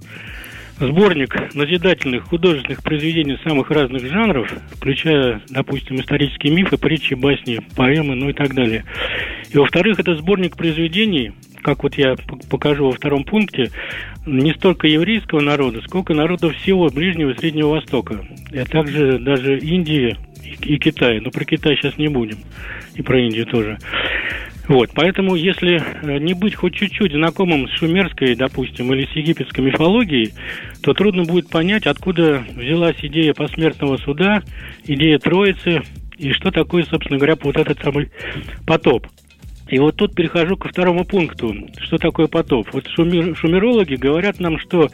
S16: сборник назидательных художественных произведений самых разных жанров, включая, допустим, исторические мифы, притчи, басни, поэмы, ну и так далее. И, во-вторых, это сборник произведений, как вот я покажу во втором пункте, не столько еврейского народа, сколько народов всего Ближнего и Среднего Востока, а также даже Индии и Китая. Но про Китай сейчас не будем, и про Индию тоже. Вот, поэтому, если не быть хоть чуть-чуть знакомым с шумерской, допустим, или с египетской мифологией, то трудно будет понять, откуда взялась идея посмертного суда, идея Троицы, и что такое, собственно говоря, вот этот самый потоп. И вот тут перехожу ко второму пункту. Что такое потоп? Вот шумер, шумерологи говорят нам, что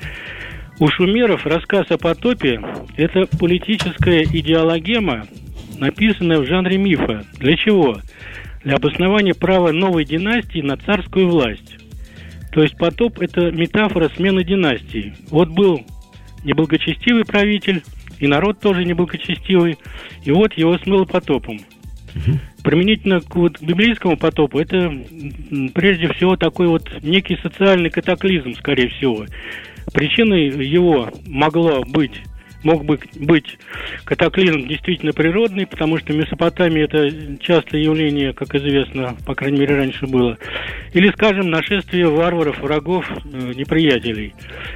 S16: у шумеров рассказ о потопе – это политическая идеологема, написанная в жанре мифа. Для чего? Для обоснования права новой династии на царскую власть. То есть потоп – это метафора смены династии. Вот был неблагочестивый правитель, и народ тоже неблагочестивый, и вот его смыло потопом. Угу. Применительно к вот библейскому потопу, это прежде всего такой вот некий социальный катаклизм, скорее всего. Причиной его могло быть Мог бы быть катаклизм действительно природный, потому что в Месопотамии это частое явление, как известно, по крайней мере, раньше было. Или, скажем, нашествие варваров, врагов, неприятелей.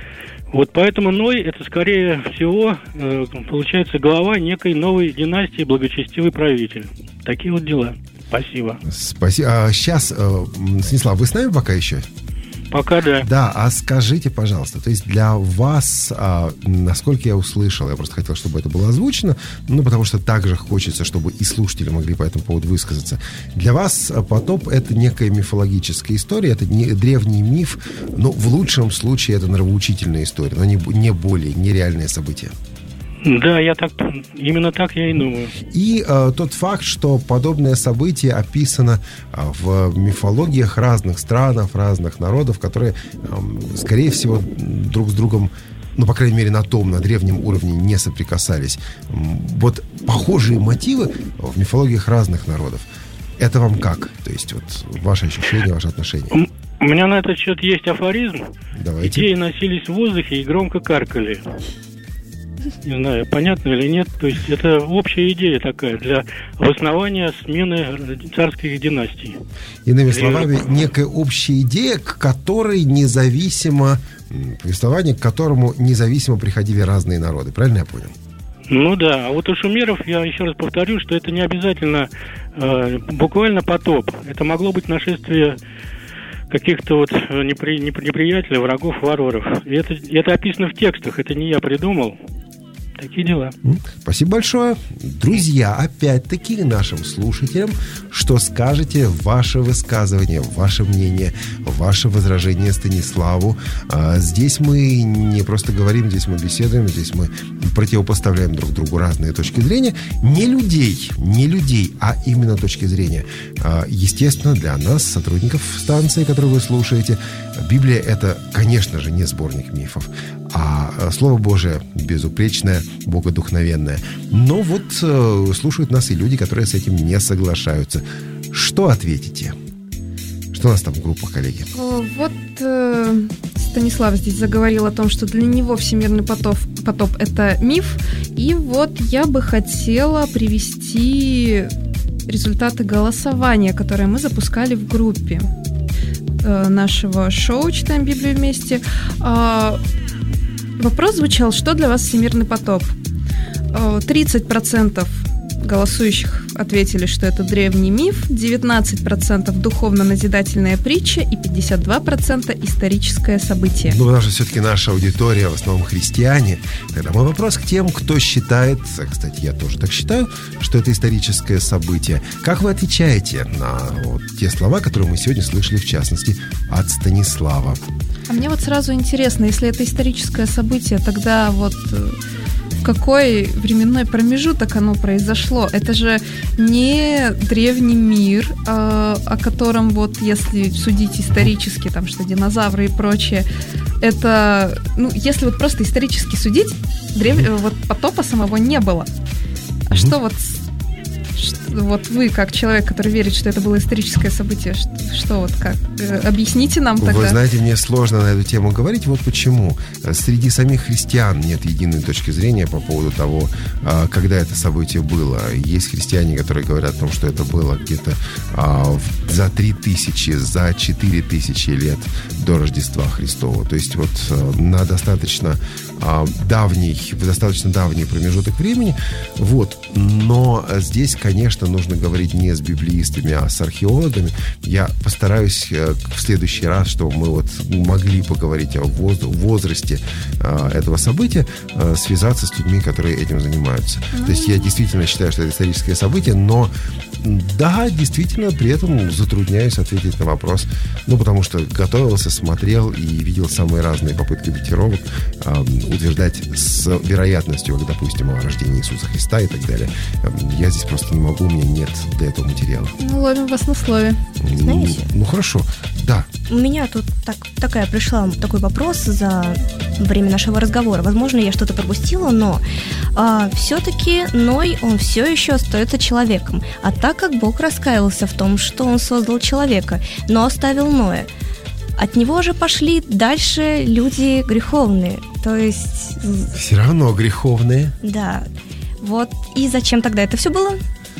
S16: Вот поэтому Ной – это, скорее всего, получается, глава некой новой династии, благочестивый правитель. Такие вот дела. Спасибо.
S3: Спасибо. А сейчас, Станислав, вы с нами пока еще?
S16: Пока да.
S3: Да, а скажите, пожалуйста, то есть для вас, а, насколько я услышал, я просто хотел, чтобы это было озвучено, ну, потому что также хочется, чтобы и слушатели могли по этому поводу высказаться. Для вас потоп – это некая мифологическая история, это не, древний миф, но в лучшем случае это нравоучительная история, но не, не более, нереальное событие.
S16: Да, я так, именно так я и думаю.
S3: И э, тот факт, что подобное событие описано э, в мифологиях разных стран, разных народов, которые, э, скорее всего, друг с другом, ну, по крайней мере, на том, на древнем уровне не соприкасались. Вот похожие мотивы в мифологиях разных народов. Это вам как? То есть вот ваши ощущения, ваши отношения?
S16: У меня на этот счет есть афоризм.
S3: Давайте.
S16: Идеи носились в воздухе и громко каркали. Не знаю, понятно или нет. То есть это общая идея такая для обоснования смены царских династий.
S3: Иными словами, некая общая идея, к которой независимо, повествование, к которому независимо приходили разные народы. Правильно я понял?
S16: Ну да, а вот у шумеров, я еще раз повторю, что это не обязательно э, буквально потоп. Это могло быть нашествие каких-то вот непри, неприятелей, врагов, варваров. И это, это описано в текстах, это не я придумал. Такие дела.
S3: Спасибо большое. Друзья, опять-таки нашим слушателям, что скажете, ваше высказывание, ваше мнение, ваше возражение Станиславу. А здесь мы не просто говорим, здесь мы беседуем, здесь мы противопоставляем друг другу разные точки зрения. Не людей, не людей, а именно точки зрения. А, естественно, для нас, сотрудников станции, которые вы слушаете, Библия — это, конечно же, не сборник мифов, а Слово Божие безупречное, богодухновенное. Но вот э, слушают нас и люди, которые с этим не соглашаются. Что ответите? Что Что у нас там в группах, коллеги?
S4: Вот э, Станислав здесь заговорил о том, что для него всемирный потоп, потоп – это миф. И вот я бы хотела привести результаты голосования, которые мы запускали в группе э, нашего шоу «Читаем Библию вместе». Э, вопрос звучал: что для вас всемирный потоп? Э, тридцать процентов голосующих ответили, что это древний миф, девятнадцать процентов духовно-назидательная притча и пятьдесят два процента историческое событие.
S3: Ну, потому что все-таки наша аудитория в основном христиане. Тогда мой вопрос к тем, кто считает, кстати, я тоже так считаю, что это историческое событие. Как вы отвечаете на вот те слова, которые мы сегодня слышали, в частности, от Станислава?
S4: А мне вот сразу интересно, если это историческое событие, тогда вот в какой временной промежуток оно произошло? Это же не древний мир, э, о котором вот, если судить исторически, там, что динозавры и прочее, это, ну, если вот просто исторически судить, древ... вот потопа самого не было. А что вот, что, вот вы, как человек, который верит, что это было историческое событие, что, что вот как? Объясните нам тогда.
S3: Вы знаете, мне сложно на эту тему говорить. Вот почему. Среди самих христиан нет единой точки зрения по поводу того, когда это событие было. Есть христиане, которые говорят о том, что это было где-то за три тысячи, за четыре тысячи лет до Рождества Христова. То есть вот на достаточно давний, в достаточно давний промежуток времени. Вот. Но здесь, конечно, нужно говорить не с библеистами, а с археологами. Я постараюсь в следующий раз, чтобы мы вот могли поговорить о возрасте этого события, связаться с людьми, которые этим занимаются. Mm-hmm. То есть я действительно считаю, что это историческое событие, но да, действительно, при этом затрудняюсь ответить на вопрос, ну, потому что готовился, смотрел и видел самые разные попытки датировок э, утверждать с вероятностью, как, допустим, о рождении Иисуса Христа и так далее. Я здесь просто не могу, у меня нет для этого материала.
S4: Ну, ловим вас на слове.
S5: Знаете?
S3: Ну, ну, хорошо, да.
S5: У меня тут так, такая пришла такой вопрос за время нашего разговора. Возможно, я что-то пропустила, но а, все-таки Ной, он все еще остается человеком. А так как Бог раскаялся в том, что он создал человека, но оставил Ноя, от него же пошли дальше люди греховные. То есть...
S3: Все равно греховные.
S5: Да. Вот. И зачем тогда это все было?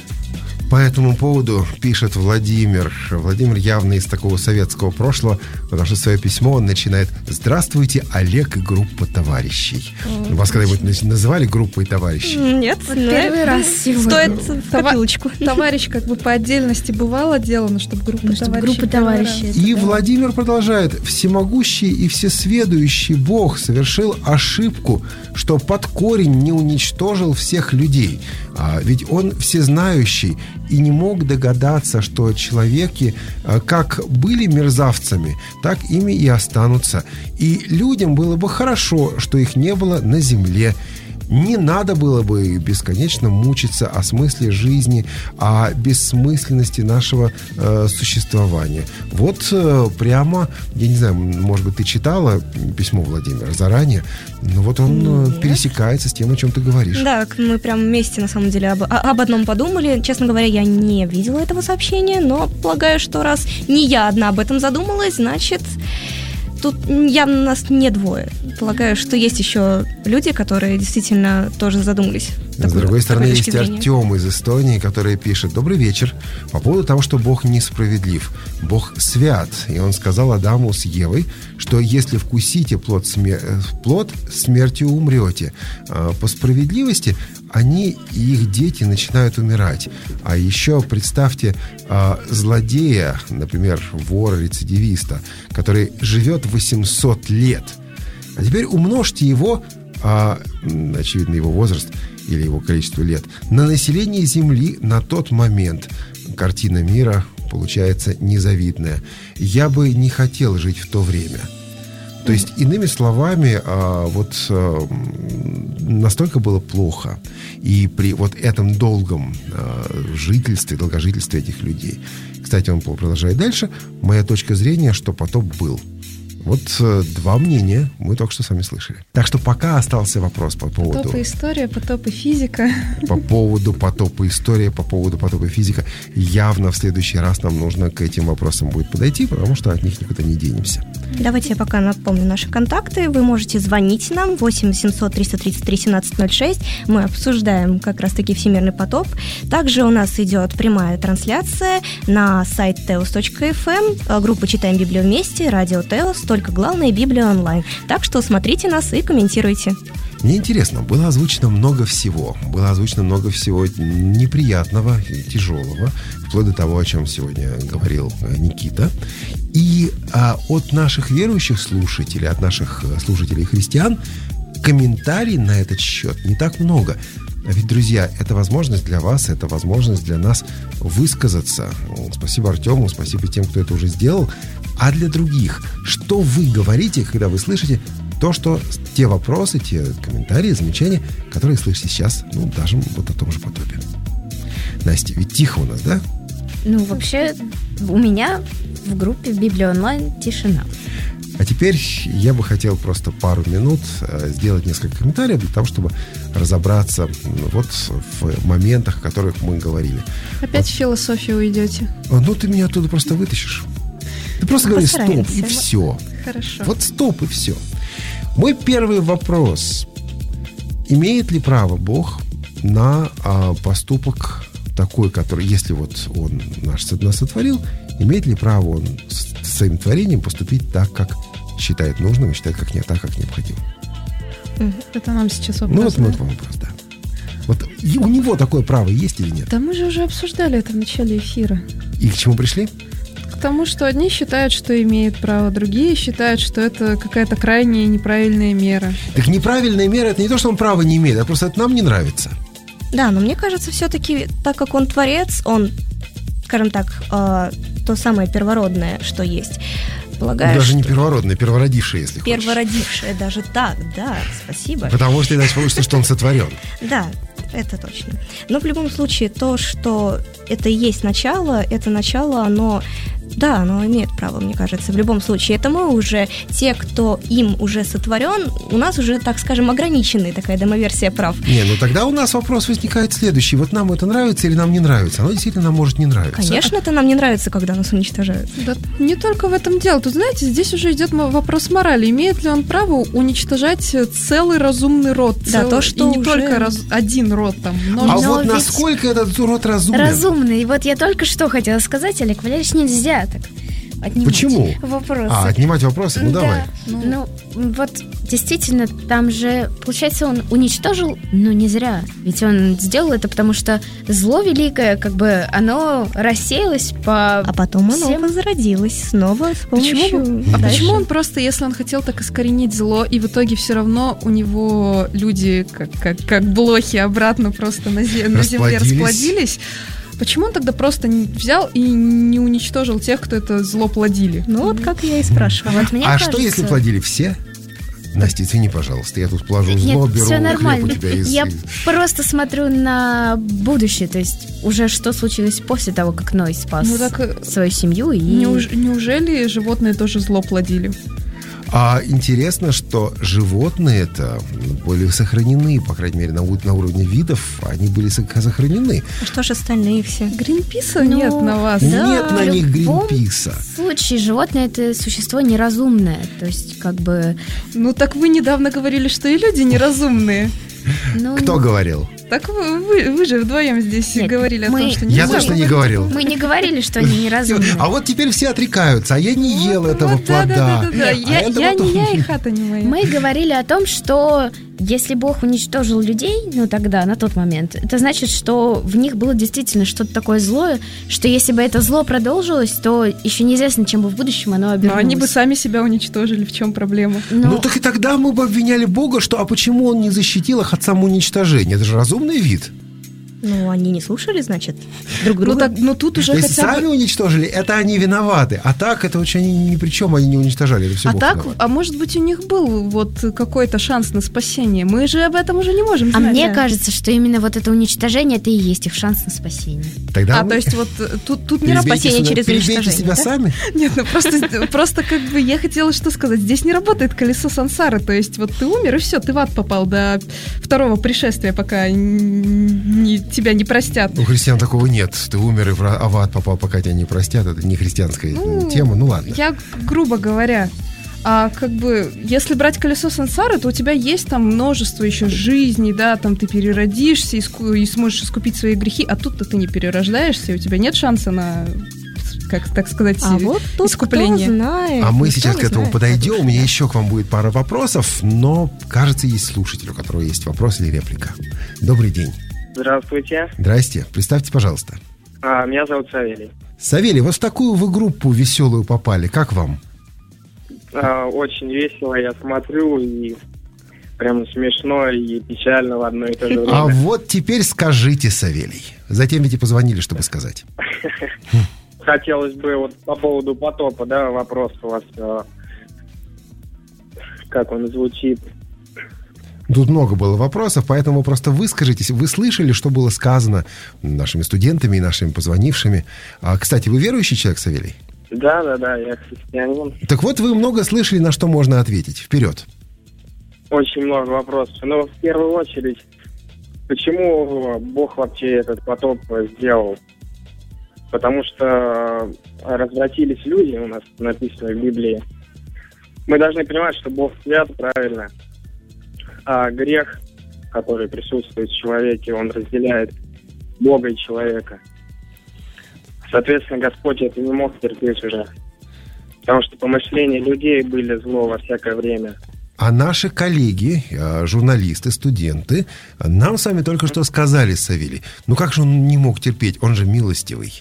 S3: По этому поводу пишет Владимир. Владимир явно из такого советского прошлого, потому что свое письмо он начинает: «Здравствуйте, Олег и группа товарищей». Mm-hmm. Вас когда-нибудь называли группой товарищей?
S5: Нет,
S4: вот первый
S5: это
S4: раз сегодня.
S5: Стоит в копилочку.
S4: Товарищ как бы по отдельности бывало дело, но чтобы группа ну, товарищей.
S2: Группа товарищей.
S3: И да. Владимир продолжает: «Всемогущий и всесведущий Бог совершил ошибку, что под корень не уничтожил всех людей. А ведь он всезнающий и не мог догадаться, что человеки как были мерзавцами, так ими и останутся. И людям было бы хорошо, что их не было на земле. Не надо было бы бесконечно мучиться о смысле жизни, о бессмысленности нашего э, существования». Вот э, прямо, я не знаю, может быть, ты читала письмо Владимира заранее, но вот он э, пересекается с тем, о чем ты говоришь.
S5: Да, мы прям вместе, на самом деле, об, об одном подумали. Честно говоря, я не видела этого сообщения, но полагаю, что раз не я одна об этом задумалась, значит... Тут явно нас не двое. Полагаю, что есть еще люди, которые действительно тоже задумались.
S3: С такой, другой стороны, есть Артем из Эстонии, который пишет: «Добрый вечер. По поводу того, что Бог несправедлив. Бог свят. И он сказал Адаму с Евой, что если вкусите плод, смер... плод смертью умрете. По справедливости они и их дети начинают умирать. А еще представьте злодея, например, вора, рецидивиста, который живет восемьсот лет. А теперь умножьте его, а, очевидно, его возраст или его количество лет, на население Земли на тот момент. Картина мира получается незавидная. Я бы не хотел жить в то время». То есть, иными словами, вот настолько было плохо. И при вот этом долгом жительстве, долгожительстве этих людей. Кстати, он продолжает дальше. «Моя точка зрения, что потоп был». Вот э, два мнения мы только что с вами слышали. Так что пока остался вопрос по поводу...
S4: Потоп и история, потоп и физика.
S3: По поводу потопа история, по поводу потопа физика. Явно в следующий раз нам нужно к этим вопросам будет подойти, потому что от них никуда не денемся.
S5: Давайте я пока напомню наши контакты. Вы можете звонить нам восемь восемьсот триста тридцать три семнадцать ноль шесть. Мы обсуждаем как раз-таки всемирный потоп. Также у нас идет прямая трансляция на сайт теос точка эф эм, группа «Читаем Библию вместе», радио Теос, только главное Библия онлайн. Так что смотрите нас и комментируйте.
S3: Мне интересно, было озвучено много всего. Было озвучено много всего неприятного и тяжелого, вплоть до того, о чем сегодня говорил Никита. И а, от наших верующих слушателей, от наших слушателей христиан, комментариев на этот счет не так много. А ведь, друзья, это возможность для вас, это возможность для нас высказаться. Спасибо Артему, спасибо тем, кто это уже сделал. А для других, что вы говорите, когда вы слышите то, что те вопросы, те комментарии, замечания, которые слышите сейчас, ну, даже вот о том же потопе. Настя, ведь тихо у нас, да?
S2: Ну, вообще, у меня в группе Библия онлайн тишина.
S3: А теперь я бы хотел просто пару минут сделать несколько комментариев для того, чтобы разобраться вот в моментах, о которых мы говорили.
S4: Опять
S3: вот.
S4: В философию уйдете?
S3: Ну, ты меня оттуда просто вытащишь. Ты просто говоришь стоп, и все.
S4: Хорошо.
S3: Вот стоп, и все. Мой первый вопрос. Имеет ли право Бог на а, поступок такой, который, если вот Он наш, нас сотворил, имеет ли право Он с своим творением поступить так, как считает нужным, и считает как не так, как необходимо?
S4: Это нам сейчас вопрос.
S3: Ну, вот мой вопрос, да. Вот у него такое право есть или нет?
S4: Да мы же уже обсуждали это в начале эфира.
S3: И к чему пришли?
S4: К тому, что одни считают, что имеют право, другие считают, что это какая-то крайняя неправильная мера.
S3: Так неправильная мера — это не то, что он права не имеет, а просто это нам не нравится.
S5: Да, но мне кажется, все-таки, так как он творец, он, скажем так, э, то самое первородное, что есть. Полагаю,
S3: даже
S5: что...
S3: не первородное, первородившее, если хочешь.
S5: Первородившее, даже так, да, спасибо.
S3: Потому что иначе получится, что он сотворен.
S5: Да, это точно. Но в любом случае, то, что это и есть начало, это начало, оно... Да, оно имеет право, мне кажется, в любом случае. Это мы уже, те, кто им уже сотворен, у нас уже, так скажем, ограниченная такая демоверсия прав.
S3: Не, ну тогда у нас вопрос возникает следующий. Вот нам это нравится или нам не нравится? Оно действительно нам может не нравиться.
S5: Конечно, это нам не нравится, когда нас уничтожают.
S4: Да не только в этом дело. Тут, знаете, здесь уже идет вопрос морали. Имеет ли он право уничтожать целый разумный род?
S5: Да,
S4: целый,
S5: то, что
S4: и не
S5: уже...
S4: только раз, один род там. Но
S3: а
S4: но
S3: вот
S2: ведь...
S3: насколько этот род разумен?
S2: Разумный. И вот я только что хотела сказать, Олег Валерьевич, нельзя так отнимать.
S3: Почему?
S2: Вопросы.
S3: А, отнимать вопросы? Ну,
S2: да.
S3: давай.
S2: Ну, вот действительно, там же, получается, он уничтожил, но не зря. Ведь он сделал это, потому что зло великое, как бы, оно рассеялось по
S5: А потом оно
S2: всем...
S5: возродилось снова с помощью...
S4: Почему? А почему он просто, если он хотел так искоренить зло, и в итоге все равно у него люди, как, как, как блохи, обратно просто на, зе- на земле расплодились? Почему он тогда просто не взял и не уничтожил тех, кто это зло плодили?
S5: Ну вот как я и спрашивала.
S2: Вот мне
S3: а
S2: кажется...
S3: что, если плодили все? Настя, извини, пожалуйста, я тут положу зло,
S2: Нет,
S3: беру
S2: все
S3: хлеб
S2: нормально.
S3: у тебя из...
S2: Я просто смотрю на будущее, то есть уже что случилось после того, как Ной спас
S4: ну, так,
S2: свою семью. И...
S4: Неуж... Неужели животные тоже зло плодили?
S3: А интересно, что животные-то были сохранены, по крайней мере, на, на уровне видов, они были сохранены.
S5: А что же остальные все?
S4: Гринписа
S2: Ну,
S4: нет на вас?
S3: Да, нет на них
S2: любом
S3: Гринписа.
S2: В случае животное — это существо неразумное, то есть как бы...
S4: Ну так вы недавно говорили, что и люди неразумные.
S2: Ну,
S3: Кто говорил?
S4: Так вы, вы, вы же вдвоем здесь
S2: Нет,
S4: говорили
S2: мы...
S4: о том, что не
S3: Я точно не говорил.
S2: Мы не говорили, что они неразумные.
S3: А вот теперь все отрекаются, а я не ел этого
S4: Вот,
S3: плода.
S4: Да-да-да,
S3: А
S4: я,
S3: это
S4: я
S3: потом-
S4: не я, и хата не моя.
S2: Мы говорили о том, что если Бог уничтожил людей, ну тогда, на тот момент, это значит, что в них было действительно что-то такое злое, что если бы это зло продолжилось, то еще неизвестно, чем бы в будущем оно
S4: Но
S2: обернулось.
S4: они бы сами себя уничтожили, в чем проблема?
S2: Ну,
S3: Ну так и тогда мы бы обвиняли Бога, что а почему он не защитил их от самоуничтожения? Это же разумный вид.
S5: Ну, они не слушали, значит, друг друга.
S4: Ну, так, ну тут уже
S3: Если
S4: хотя бы...
S3: сами уничтожили, это они виноваты. А так, это вообще они ни при чем, они не уничтожали. Это все
S4: А
S3: Бог
S4: так,
S3: виноват.
S4: а может быть, у них был вот какой-то шанс на спасение? Мы же об этом уже не можем
S2: А
S4: знать.
S2: мне
S4: да?
S2: кажется, что именно вот это уничтожение, это и есть их шанс на спасение.
S3: Тогда
S4: А,
S3: вы-
S4: то есть вот э, тут, тут не
S3: Перебейте
S4: работает
S5: спасение
S3: себя-
S5: через
S3: перебейте
S5: уничтожение,
S3: себя
S5: да?
S3: сами.
S4: Нет, ну просто, просто как бы я хотела что сказать. Здесь не работает колесо сансары. То есть вот ты умер, и все, ты в ад попал до второго пришествия, пока н- не, тебя не простят.
S3: У христиан такого нет. Ты умер и в ра- а в ад попал, пока тебя не простят. Это не христианская
S4: Ну,
S3: тема. Ну ладно.
S4: Я, грубо говоря, а как бы, если брать колесо сансары, то у тебя есть там множество еще жизней, да, там ты переродишься и, ску- и сможешь искупить свои грехи, а тут-то ты не перерождаешься, и у тебя нет шанса на, как так сказать,
S5: А вот тут
S4: искупление.
S5: кто знает.
S3: А мы
S5: никто
S3: сейчас
S5: не
S3: к этому
S5: знает.
S3: подойдем. У меня еще к вам будет пара вопросов, но, кажется, есть слушатель, у которого есть вопрос или реплика. Добрый день.
S17: Здравствуйте.
S3: Здрасте. Представьте, пожалуйста.
S17: А, меня зовут Савелий.
S3: Савелий, вот в такую вы группу веселую попали. Как вам?
S17: А, очень весело, я смотрю, и прям смешно и печально в одно и то же время.
S3: А вот теперь скажите, Савелий. Затем ведь и позвонили, чтобы сказать.
S17: Хотелось бы вот по поводу потопа, да, вопрос у вас, а, как он звучит.
S3: Тут много было вопросов, поэтому просто выскажитесь. Вы слышали, что было сказано нашими студентами и нашими позвонившими? А, кстати, вы верующий человек, Савелий?
S17: Да, да, да, я христианин.
S3: Так вот, вы много слышали, на что можно ответить. Вперед.
S17: Очень много вопросов. Но в первую очередь, почему Бог вообще этот потоп сделал? Потому что развратились люди, у нас написано в Библии. Мы должны понимать, что Бог свят, правильно. А грех, который присутствует в человеке, он разделяет Бога и человека. Соответственно, Господь это не мог терпеть уже. Потому что помышления людей были зло во всякое время.
S3: А наши коллеги, э, журналисты, студенты, нам с вами только что сказали, Савелий, ну как же он не мог терпеть, он же милостивый.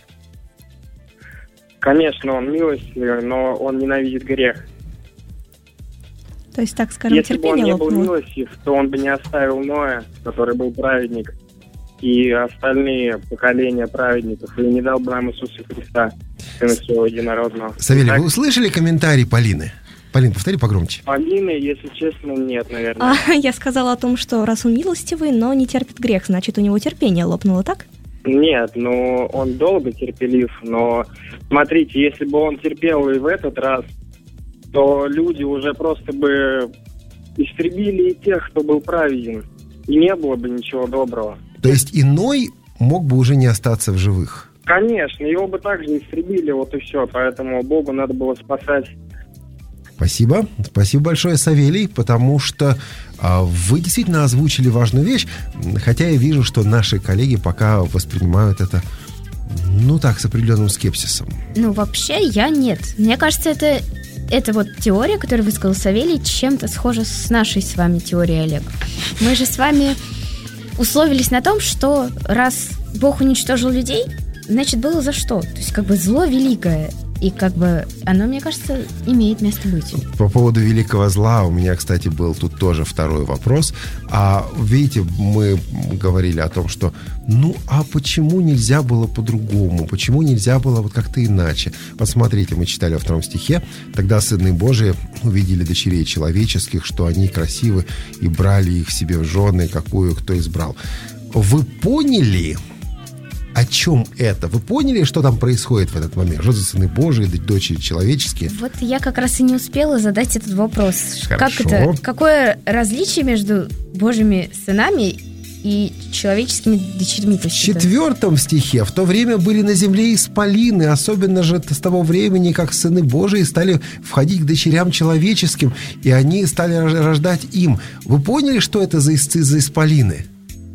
S17: Конечно, он милостивый, но он ненавидит грех.
S5: То есть, так скажем,
S17: Если бы он
S5: терпение
S17: не был
S5: лопнуло.
S17: милостив, то он бы не оставил Ноя, который был праведник, и остальные поколения праведников, и не дал бы нам Иисуса Христа, Сына Своего Единородного.
S3: Савелий,
S17: Так,
S3: вы услышали комментарий Полины? Полин, повтори погромче.
S17: Полины, если честно, нет, наверное.
S5: А, я сказала о том, что раз он милостивый, но не терпит грех, значит, у него терпение лопнуло, так?
S17: Нет, ну он долго терпелив, но смотрите, если бы он терпел и в этот раз, то люди уже просто бы истребили и тех, кто был праведен, и не было бы ничего доброго.
S3: То есть иной мог бы уже не остаться в живых.
S17: Конечно, его бы также истребили, вот и все, поэтому Богу надо было спасать.
S3: Спасибо. Спасибо большое, Савелий, потому что а, вы действительно озвучили важную вещь, хотя я вижу, что наши коллеги пока воспринимают это, ну так, с определенным скепсисом.
S2: Ну, вообще, я нет. Мне кажется, это, это вот теория, которую высказал Савелий, чем-то схожа с нашей с вами теорией, Олег. Мы же с вами условились на том, что раз Бог уничтожил людей, значит, было за что. То есть, как бы, зло великое. И как бы оно, мне кажется, имеет место быть.
S3: По поводу великого зла у меня, кстати, был тут тоже второй вопрос. А видите, мы говорили о том, что ну, а почему нельзя было по-другому? Почему нельзя было вот как-то иначе? Вот смотрите, мы читали во втором стихе. Тогда сыны Божии увидели дочерей человеческих, что они красивы, и брали их себе в жены, какую кто избрал. Вы поняли... О чем это? Вы поняли, что там происходит в этот момент? Что за сыны Божии, дочери человеческие?
S2: Вот я как раз и не успела задать этот вопрос.
S3: Хорошо.
S2: Как это? Какое различие между Божьими сынами и человеческими дочерьми?
S3: В четвертом стихе в то время были на земле исполины, особенно же с того времени, как сыны Божии стали входить к дочерям человеческим, и они стали рождать им. Вы поняли, что это за, за исполины?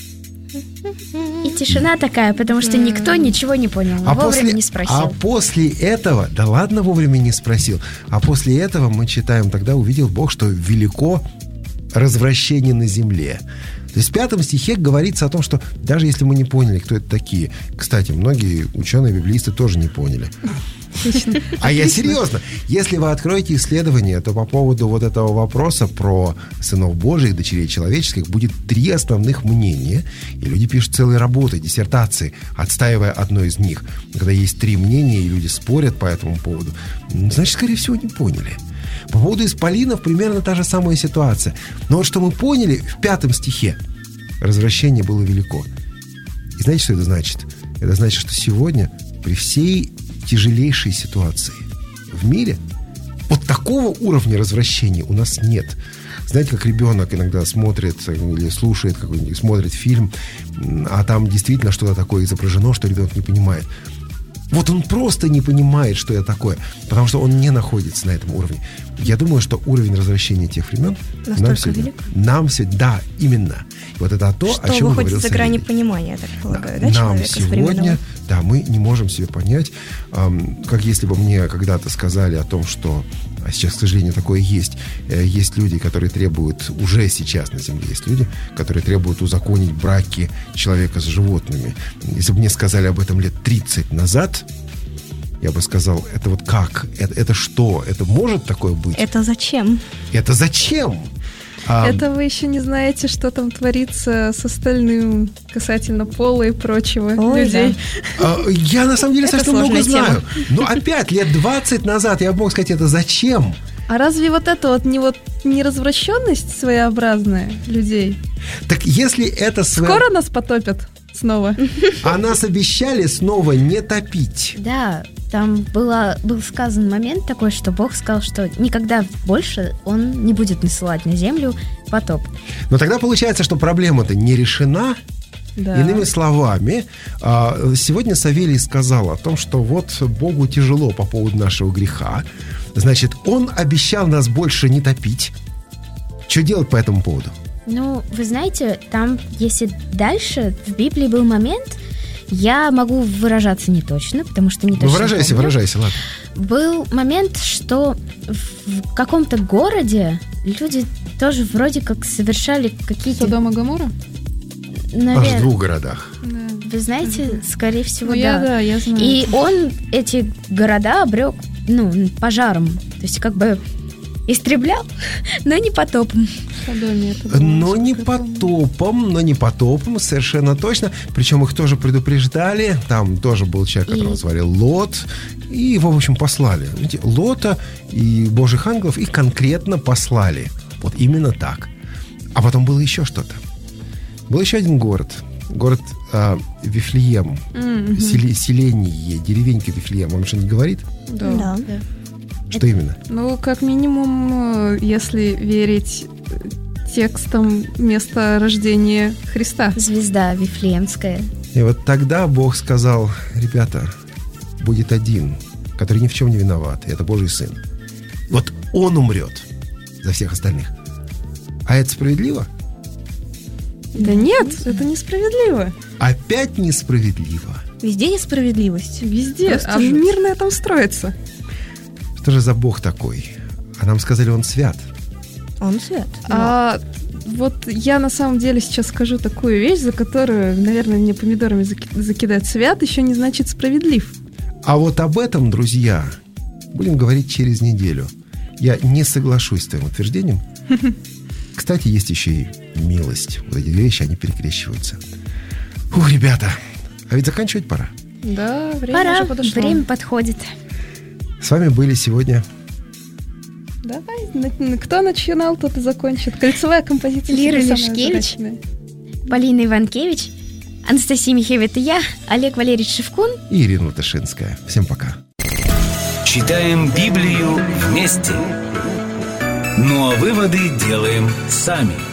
S2: И тишина такая, потому что никто ничего не понял,
S3: А
S2: вовремя
S3: после,
S2: не спросил.
S3: а после этого, да ладно, вовремя не спросил, а после этого мы читаем, тогда увидел Бог, что велико развращение на земле. То есть в пятом стихе говорится о том, что даже если мы не поняли, кто это такие, кстати, многие ученые-библеисты тоже не поняли. А я серьезно. Если вы откроете исследование, то по поводу вот этого вопроса про сынов Божьих, дочерей человеческих, будет три основных мнения. И люди пишут целые работы, диссертации, отстаивая одно из них. Когда есть три мнения, и люди спорят по этому поводу, значит, скорее всего, не поняли. По поводу исполинов примерно та же самая ситуация. Но вот что мы поняли в пятом стихе. Развращение было велико. И знаете, что это значит? Это значит, что сегодня при всей тяжелейшей ситуации в мире вот такого уровня развращения у нас нет. Знаете, как ребенок иногда смотрит или слушает какой-нибудь, смотрит фильм, а там действительно что-то такое изображено, что ребенок не понимает. Вот он просто не понимает, что это такое, потому что он не находится на этом уровне. Я думаю, что уровень развращения тех времен нам сегодня, нам сегодня, да, именно. Вот это то,
S5: что
S3: о чем говорил
S5: выходит за грани понимания, я так полагаю, да,
S3: нам
S5: человека
S3: сегодня, да, мы не можем себе понять, эм, как если бы мне когда-то сказали о том, что, а сейчас, к сожалению, такое есть, э, есть люди, которые требуют, уже сейчас на Земле есть люди, которые требуют узаконить браки человека с животными. Если бы мне сказали об этом лет тридцать назад, я бы сказал, это вот как? Это, это что? Это может такое быть?
S5: Это зачем?
S3: Это зачем?
S4: Это вы еще не знаете, что там творится с остальным касательно пола и прочего.
S5: Ой,
S4: людей.
S3: Да. Я на самом деле совсем много
S5: тема.
S3: знаю. Но опять, лет двадцать назад я мог сказать, это зачем?
S4: А разве вот это вот не вот не развращенность своеобразная людей?
S3: Так если это... Своя...
S4: Скоро нас потопят снова.
S3: А нас обещали снова не топить.
S2: Да, там было, был сказан момент такой, что Бог сказал, что никогда больше Он не будет насылать на землю потоп.
S3: Но тогда получается, что проблема-то не решена. Да. Иными словами, сегодня Савелий сказал о том, что вот Богу тяжело по поводу нашего греха. Значит, Он обещал нас больше не топить. Что делать по этому поводу?
S2: Ну, вы знаете, там, если дальше в Библии был момент, я могу выражаться не точно, потому что не точно.
S3: Ну, выражайся,
S2: помню.
S3: выражайся, ладно.
S2: Был момент, что в каком-то городе люди тоже вроде как совершали какие-то...
S4: Содом и Гоморра?
S2: Наверное.
S3: Аж в двух городах.
S2: Да. Вы знаете, скорее всего,
S4: ну,
S2: да.
S4: Я, да, я знаю.
S2: И он эти города обрек, ну, пожаром. То есть как бы истреблял, но не потопом.
S3: Но не потопом, но не потопом, совершенно точно. Причем их тоже предупреждали. Там тоже был человек, которого и... звали Лот. И его, в общем, послали. Видите, Лота и Божьих ангелов их конкретно послали. Вот именно так. А потом было еще что-то. Был еще один город. Город э, Вифлеем. Mm-hmm. Сел, селение, деревенька Вифлеем. Вам что-нибудь говорит?
S4: Да. да.
S3: Что именно?
S4: Ну, как минимум, если верить текстам места рождения Христа.
S2: Звезда Вифлеемская.
S3: И вот тогда Бог сказал: ребята, будет один, который ни в чем не виноват, и это Божий Сын. Вот Он умрет за всех остальных. А это справедливо?
S4: Да нет, это несправедливо.
S3: Опять несправедливо.
S5: Везде несправедливость.
S4: Везде.
S5: Просто
S4: а жуть. Мир на этом строится.
S3: Что же за Бог такой? А нам сказали, Он свят.
S5: Он свят. Но...
S4: А вот я на самом деле сейчас скажу такую вещь, за которую, наверное, мне помидорами закидают. Свят еще не значит справедлив.
S3: А вот об этом, друзья, будем говорить через неделю. Я не соглашусь с твоим утверждением. Кстати, есть еще и милость. Вот эти две вещи, они перекрещиваются. Ух, ребята, а ведь заканчивать пора.
S4: Да, время
S2: пора,
S4: уже подошло.
S2: Время подходит.
S3: С вами были сегодня...
S4: Давай, кто начинал, тот и закончит. Кольцевая композиция.
S2: Лира Лешкевич, Полина Иванкевич, Анастасия Михеева, это я, Олег Валерьевич Шевкун
S3: и Ирина Тышинская. Всем пока.
S1: Читаем Библию вместе. Ну а выводы делаем сами.